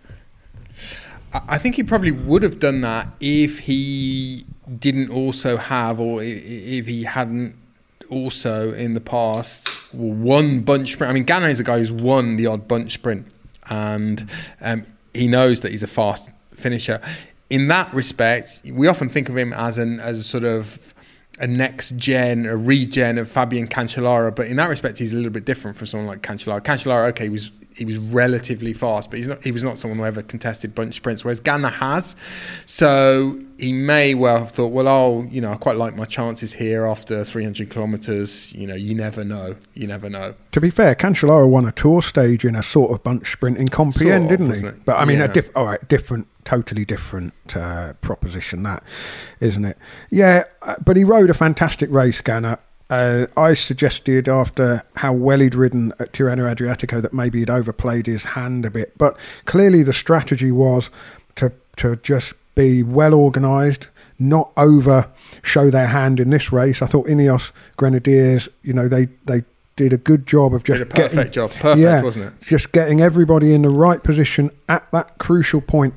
I think he probably would have done that if he didn't also have, or if he hadn't also in the past won bunch sprint. I mean, Ganna is a guy who's won the odd bunch sprint, and he knows that he's a fast finisher. In that respect, we often think of him as a sort of a next gen, a regen of Fabian Cancellara, but in that respect, he's a little bit different from someone like Cancellara. Cancellara, okay, he was relatively fast, but he was not someone who ever contested bunch sprints, whereas Ganna has. So he may well have thought, well, I quite like my chances here after 300 kilometres. You never know. To be fair, Cancellara won a tour stage in a sort of bunch sprint in Compiègne, didn't he? But I mean, totally different proposition, that, isn't it? Yeah, but he rode a fantastic race, Ganna. I suggested after how well he'd ridden at Tirreno Adriatico that maybe he'd overplayed his hand a bit. But clearly the strategy was to just be well organised, not over show their hand in this race. I thought Ineos Grenadiers, they did a good job of just did a perfect job. Perfect, wasn't it? Just getting everybody in the right position at that crucial point,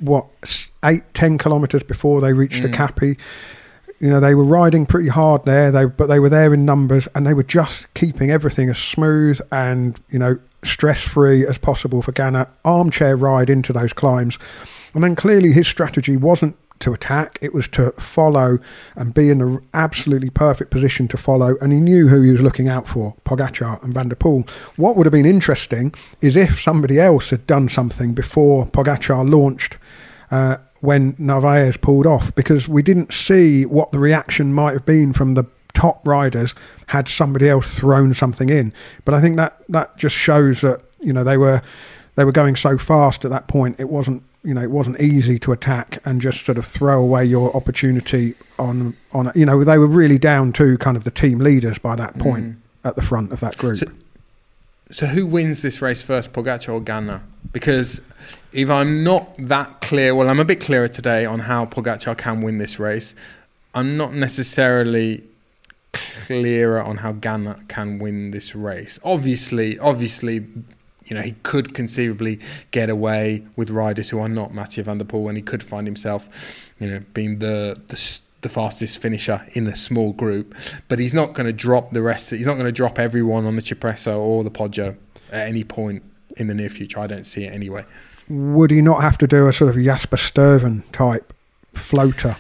8-10 kilometres before they reached the Capi. They were riding pretty hard there, but they were there in numbers, and they were just keeping everything as smooth and, stress-free as possible for Ganna. Armchair ride into those climbs. And then clearly his strategy wasn't to attack, it was to follow and be in the absolutely perfect position to follow. And he knew who he was looking out for, Pogačar and Van der Poel. What would have been interesting is if somebody else had done something before Pogačar launched, when Narvaez pulled off, because we didn't see what the reaction might have been from the top riders had somebody else thrown something in. But I think that just shows that they were going so fast at that point. It wasn't easy to attack and just sort of throw away your opportunity on they were really down to kind of the team leaders by that point at the front of that group. So who wins this race first, Pogačar or Ganna? Because if I'm not that clear, well, I'm a bit clearer today on how Pogačar can win this race. I'm not necessarily clearer on how Ganna can win this race. Obviously, he could conceivably get away with riders who are not Mathieu van der Poel, and he could find himself, being the fastest finisher in a small group. But he's not going to drop the rest. He's not going to drop everyone on the Cipressa or the Poggio at any point in the near future. I don't see it anyway. Would he not have to do a sort of Jasper Stuyven type floater?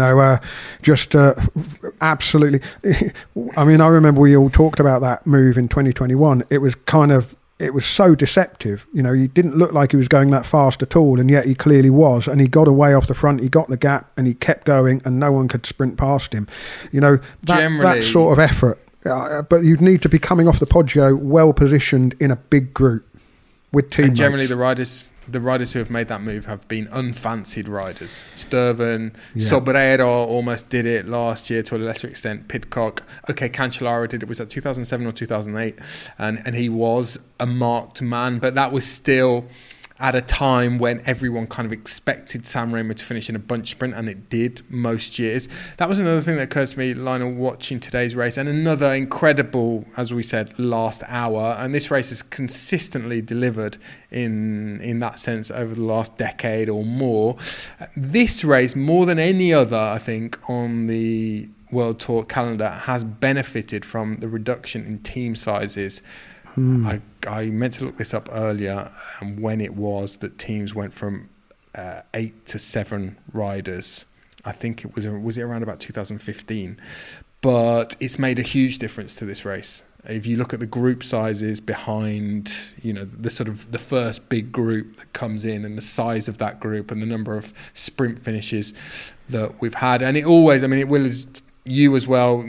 Absolutely. I mean, I remember we all talked about that move in 2021. It was so deceptive. He didn't look like he was going that fast at all, and yet he clearly was. And he got away off the front, he got the gap, and he kept going, and no one could sprint past him. That sort of effort. But you'd need to be coming off the Poggio well positioned in a big group with teammates. And generally the riders who have made that move have been unfancied riders. Stuyven, Sobrero almost did it last year to a lesser extent. Pidcock, Cancellara did it. Was that 2007 or 2008? And he was a marked man, but that was still at a time when everyone kind of expected Sanremo to finish in a bunch sprint, and it did most years. That was another thing that occurred to me, Lionel, watching today's race, and another incredible, as we said, last hour. And this race has consistently delivered in that sense over the last decade or more. This race, more than any other, I think, on the World Tour calendar, has benefited from the reduction in team sizes. I meant to look this up earlier, and when it was that teams went from 8 to 7 riders. I think it was it around about 2015, but it's made a huge difference to this race. if you look at the group sizes behind, the sort of the first big group that comes in, and the size of that group and the number of sprint finishes that we've had, and it always, it will, you as well,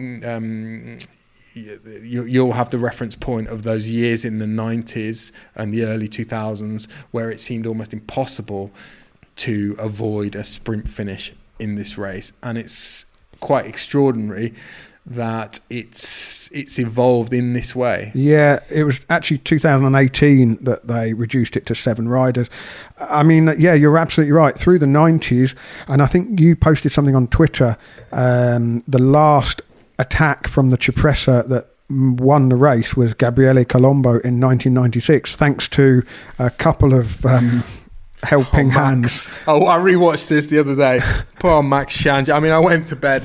you'll have the reference point of those years in the 90s and the early 2000s where it seemed almost impossible to avoid a sprint finish in this race, and it's quite extraordinary that it's evolved in this way. Yeah, it was actually 2018 that they reduced it to 7 riders. Yeah, you're absolutely right. Through the 90s, and I think you posted something on Twitter, the last attack from the Cipressa that won the race was Gabriele Colombo in 1996, thanks to a couple of helping hands. I rewatched this the other day. Poor Max Shange. I went to bed.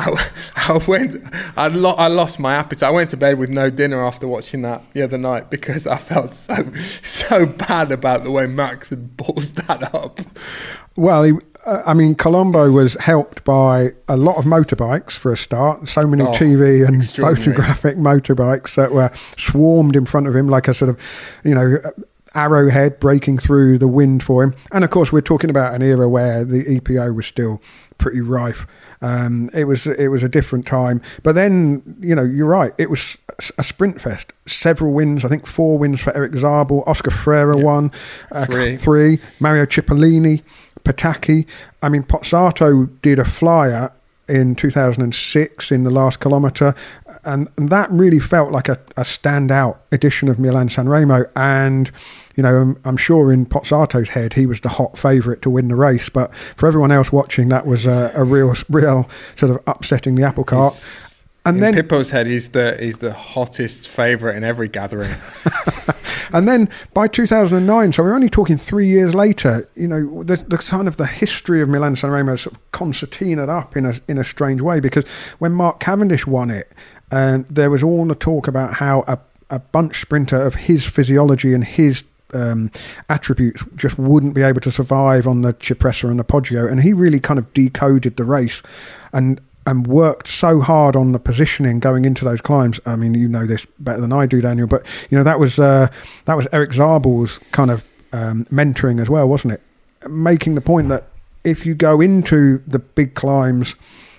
I lost my appetite. I went to bed with no dinner after watching that the other night because I felt so bad about the way Max had ballsed that up. Well, Colombo was helped by a lot of motorbikes for a start. So many TV and photographic motorbikes that were swarmed in front of him like a sort of, arrowhead breaking through the wind for him. And of course, we're talking about an era where the EPO was still pretty rife. It was a different time. But then, you're right. It was a sprint fest. Several wins. I think 4 wins for Eric Zabel. Oscar Freire won. 3. Mario Cipollini, Pataki. Pozzato did a flyer in 2006 in the last kilometre, and that really felt like a standout edition of Milan-San Remo. And I'm sure in Pozzato's head he was the hot favourite to win the race, but for everyone else watching, that was a real sort of upsetting the apple cart. And then Pippo's head, he's the hottest favourite in every gathering. And then by 2009, so we're only talking 3 years later, the kind of the history of Milan-San Remo sort of concertinaed up in a strange way, because when Mark Cavendish won it, there was all the talk about how a bunch sprinter of his physiology and his attributes just wouldn't be able to survive on the Cipressa and the Poggio, and he really kind of decoded the race and worked so hard on the positioning going into those climbs. You know this better than I do, Daniel, but that was Eric Zabel's kind of mentoring as well, wasn't it? Making the point that if you go into the big climbs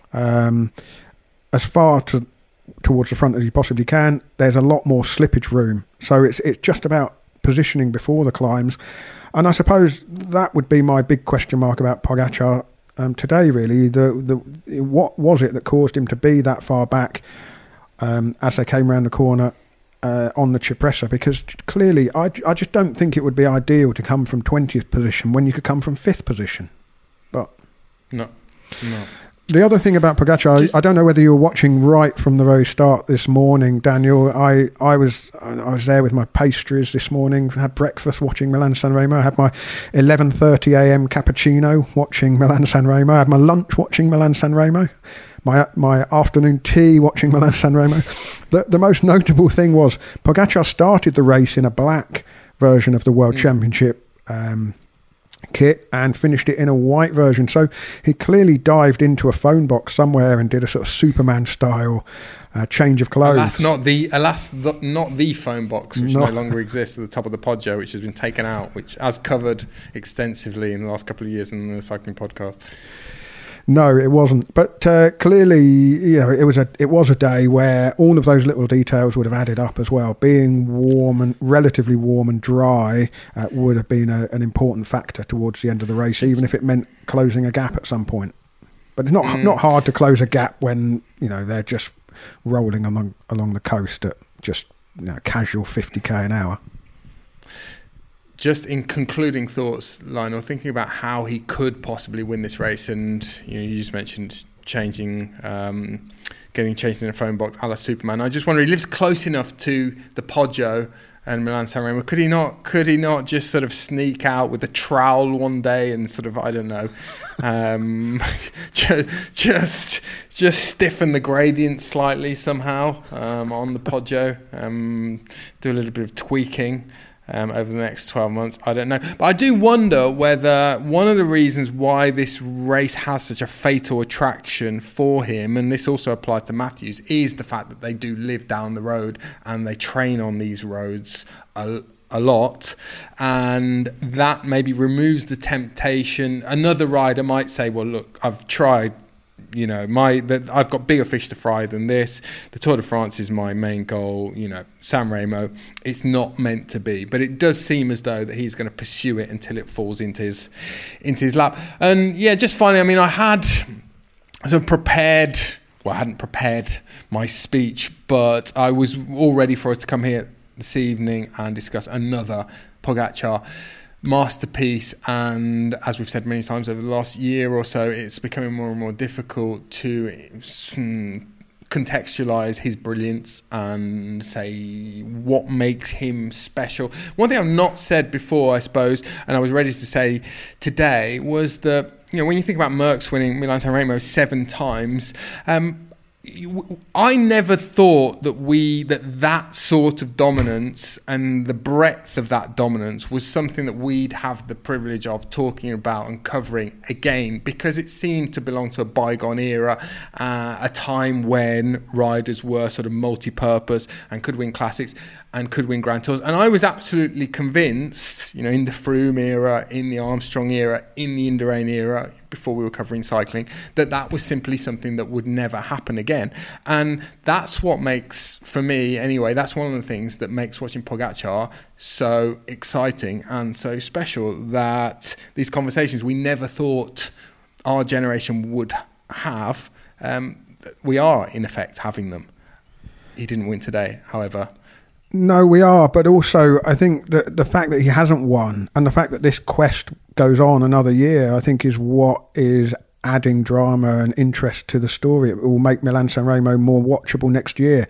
as far towards the front as you possibly can, there's a lot more slippage room. So it's just about positioning before the climbs. And I suppose that would be my big question mark about Pogačar today, really. What was it that caused him to be that far back as they came around the corner on the Cipressa? Because clearly, I just don't think it would be ideal to come from 20th position when you could come from 5th position. But no. The other thing about Pogačar, I don't know whether you were watching right from the very start this morning, Daniel. I was there with my pastries this morning, had breakfast watching Milan-San Remo. I had my 11:30 a.m. cappuccino watching Milan-San Remo. I had my lunch watching Milan-San Remo. My afternoon tea watching Milan-San Remo. The most notable thing was Pogačar started the race in a black version of the World Championship kit and finished it in a white version. So he clearly dived into a phone box somewhere and did a sort of Superman style change of clothes. Alas, not the phone box, which no longer exists at the top of the Poggio, which has been taken out, which as covered extensively in the last couple of years in the cycling podcast. No, it wasn't. But clearly, it was a day where all of those little details would have added up as well. Being relatively warm and dry would have been an important factor towards the end of the race, even if it meant closing a gap at some point. But it's not hard to close a gap when they're just rolling along the coast at just casual 50k an hour. Just in concluding thoughts, Lionel, thinking about how he could possibly win this race, and you just mentioned getting changed in a phone box a la Superman. I just wonder, he lives close enough to the Poggio and Milan-San Remo. Could he not just sort of sneak out with a trowel one day and sort of, I don't know, just stiffen the gradient slightly somehow on the Poggio, do a little bit of tweaking. over the next 12 months. I don't know. But I do wonder whether one of the reasons why this race has such a fatal attraction for him, and this also applies to Matthews, is the fact that they do live down the road and they train on these roads a lot, and that maybe removes the temptation. Another rider might say, well, look, I've tried, I've got bigger fish to fry than this. The Tour de France is my main goal. San Remo, it's not meant to be, but it does seem as though that he's going to pursue it until it falls into his lap. And yeah, just finally, I had sort of prepared. Well, I hadn't prepared my speech, but I was all ready for us to come here this evening and discuss another Pogačar masterpiece. And as we've said many times over the last year or so, it's becoming more and more difficult to contextualize his brilliance and say what makes him special. One thing I've not said before, I suppose, and I was ready to say today, was that when you think about Merckx winning Milan-San Remo 7 times, I never thought that sort of dominance and the breadth of that dominance was something that we'd have the privilege of talking about and covering again, because it seemed to belong to a bygone era, a time when riders were sort of multi-purpose and could win classics and could win Grand Tours. And I was absolutely convinced, in the Froome era, in the Armstrong era, in the Indurain era, before we were covering cycling, that was simply something that would never happen again. And that's what makes, for me anyway, that's one of the things that makes watching Pogačar so exciting and so special, that these conversations we never thought our generation would have, we are in effect having them. He didn't win today, however. No, we are, but also I think that the fact that he hasn't won and the fact that this quest goes on another year, I think is what is adding drama and interest to the story. It will make Milan-San Remo more watchable next year.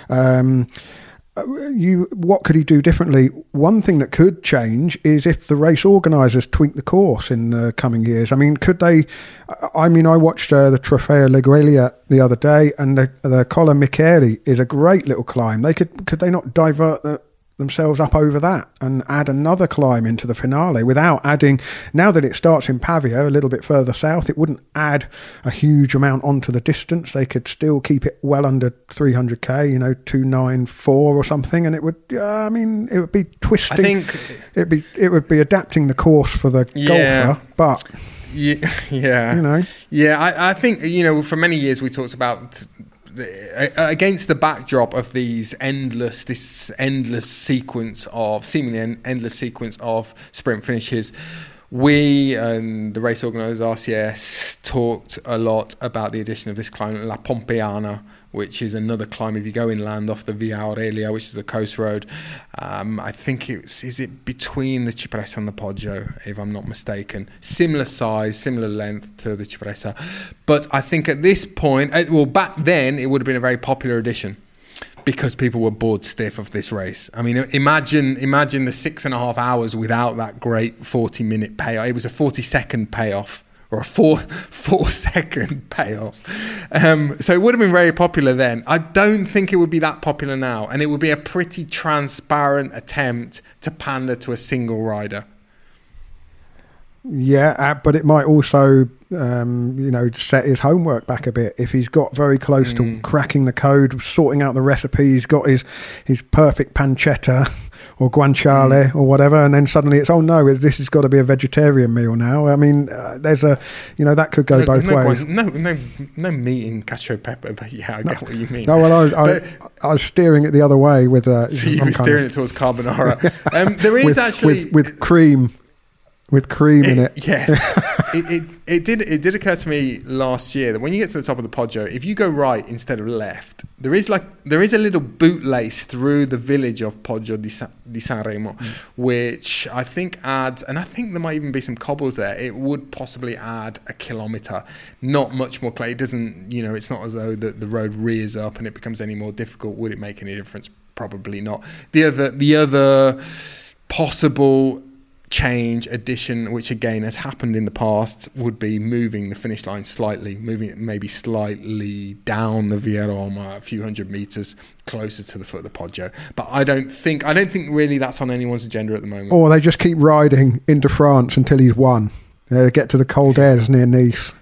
What could he do differently? One thing that could change is if the race organisers tweak the course in the coming years. Could they? I watched the Trofeo Laigueglia the other day, and the Colle Micheli is a great little climb. Could they not divert themselves up over that and add another climb into the finale without adding, now that it starts in Pavia a little bit further south, it wouldn't add a huge amount onto the distance. They could still keep it well under 300k, 294 or something, and it would it would be twisting. I think it would be adapting the course for the golfer, but I think for many years we talked about, against the backdrop of this endless sequence of sprint finishes, we and the race organisers RCS talked a lot about the addition of this climb, La Pompeana, which is another climb if you go inland off the Via Aurelia, which is the coast road. I think is it between the Cipressa and the Poggio, if I'm not mistaken. Similar size, similar length to the Cipressa. But I think at this point, back then, it would have been a very popular addition, because people were bored stiff of this race. Imagine the 6.5 hours without that great 40-minute payoff. It was a 40-second payoff, or a 4-second payoff. So it would have been very popular then. I don't think it would be that popular now, and it would be a pretty transparent attempt to pander to a single rider. Yeah, but it might also, set his homework back a bit. If he's got very close to cracking the code, sorting out the recipe, he's got his perfect pancetta or guanciale or whatever, and then suddenly it's, oh no, this has got to be a vegetarian meal now. There's that could go both ways. No meat in cacio e pepe, but yeah, I get what you mean. No, well, I was steering it the other way with. So you were steering it towards carbonara. There is actually with cream. With cream in it. Yes. it did occur to me last year that when you get to the top of the Poggio, if you go right instead of left, there is a little bootlace through the village of Poggio di San Remo, which I think adds, and I think there might even be some cobbles there, it would possibly add a kilometre. Not much more clay. It doesn't, it's not as though the road rears up and it becomes any more difficult. Would it make any difference? Probably not. The other possible change, addition, which again has happened in the past, would be moving the finish line slightly, moving it maybe slightly down the Via Roma a few hundred metres closer to the foot of the Poggio. But I don't think really that's on anyone's agenda at the moment. Or they just keep riding into France until he's won. Get to the Col d'Air near Nice.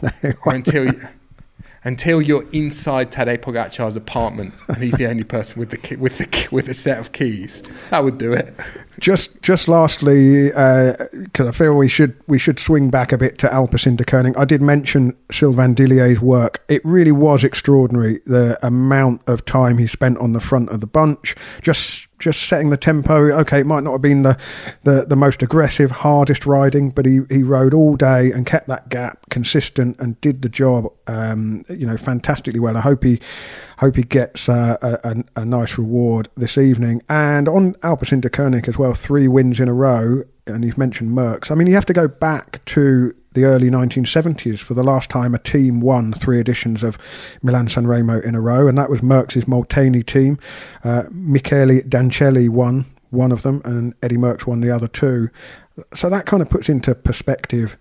Until you're inside Tadej Pogacar's apartment and he's the only person with a set of keys, that would do it. Just lastly, because I feel we should swing back a bit to Alpecin de Koning. I did mention Sylvain Dillier's work. It really was extraordinary, the amount of time he spent on the front of the bunch, just setting the tempo. Okay, it might not have been the most aggressive, hardest riding, but he rode all day and kept that gap consistent and did the job, fantastically well. I hope he gets a nice reward this evening. And on Alpecin de Koning as well, 3 wins in a row, and you've mentioned Merckx. I mean, you have to go back to the early 1970s for the last time a team won 3 editions of Milan-San Remo in a row, and that was Merckx's Molteni team. Michele Dancelli won one of them, and Eddie Merckx won the other 2. So that kind of puts into perspective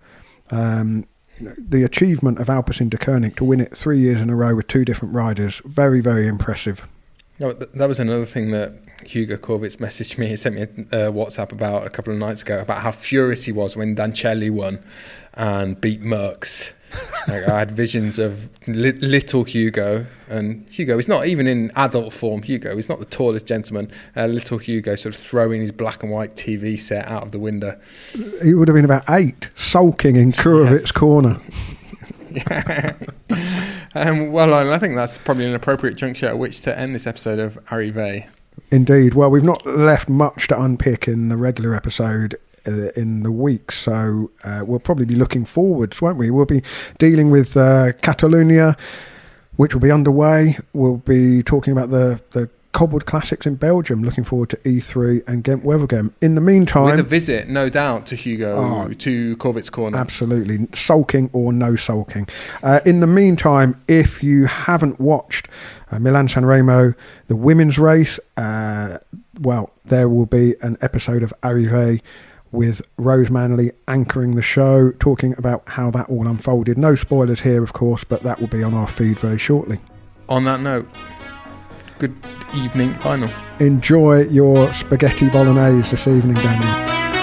the achievement of Alpecin de Koning to win it 3 years in a row with 2 different riders. Very, very impressive. No, that was another thing that Hugo Corvitz messaged me. He sent me a WhatsApp about a couple of nights ago about how furious he was when Dancelli won and beat Merckx. I had visions of little Hugo, and Hugo is not even in adult form. Hugo is not the tallest gentleman. Little Hugo sort of throwing his black and white TV set out of the window. He would have been about 8, sulking in Kurovit's corner. Yeah. Well, I think that's probably an appropriate juncture at which to end this episode of Arrivée. Indeed. Well, we've not left much to unpick in the regular episode in the week, so we'll probably be looking forwards, won't we? We'll be dealing with Catalonia, which will be underway. We'll be talking about the cobbled classics in Belgium. Looking forward to E3 and Gent-Wevelgem. In the meantime, with a visit, no doubt, to Hugo, to Corvit's corner. Absolutely, sulking or no sulking. In the meantime, if you haven't watched Milan-San Remo, the women's race, well, there will be an episode of Arrivée with Rose Manley anchoring the show, talking about how that all unfolded. No spoilers here, of course, but that will be on our feed very shortly. On that note, good evening, final. Enjoy your spaghetti bolognese this evening, Daniel.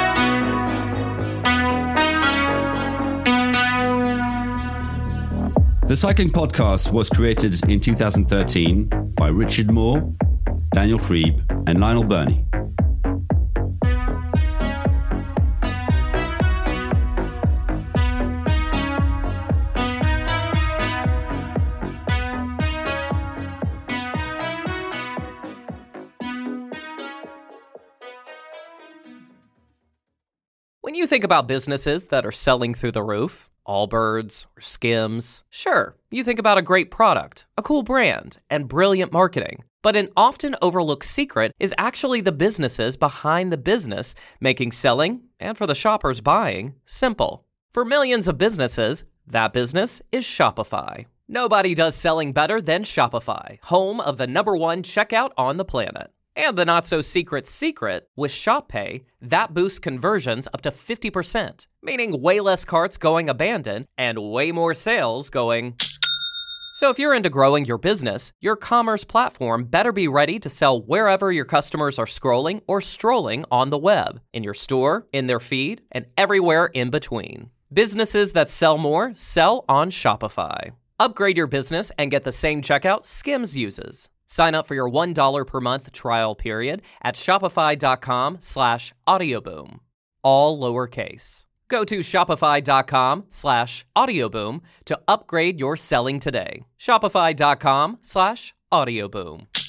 The Cycling Podcast was created in 2013 by Richard Moore, Daniel Friebe, and Lionel Burney. When you think about businesses that are selling through the roof, Allbirds or Skims, sure, you think about a great product, a cool brand, and brilliant marketing. But an often overlooked secret is actually the businesses behind the business, making selling, and for the shoppers buying, simple. For millions of businesses, that business is Shopify. Nobody does selling better than Shopify, home of the #1 checkout on the planet. And the not-so-secret secret, with ShopPay, that boosts conversions up to 50%, meaning way less carts going abandoned and way more sales going... So if you're into growing your business, your commerce platform better be ready to sell wherever your customers are scrolling or strolling on the web, in your store, in their feed, and everywhere in between. Businesses that sell more sell on Shopify. Upgrade your business and get the same checkout Skims uses. Sign up for your $1 per month trial period at shopify.com/audioboom. All lowercase. Go to shopify.com/audioboom to upgrade your selling today. Shopify.com/audioboom.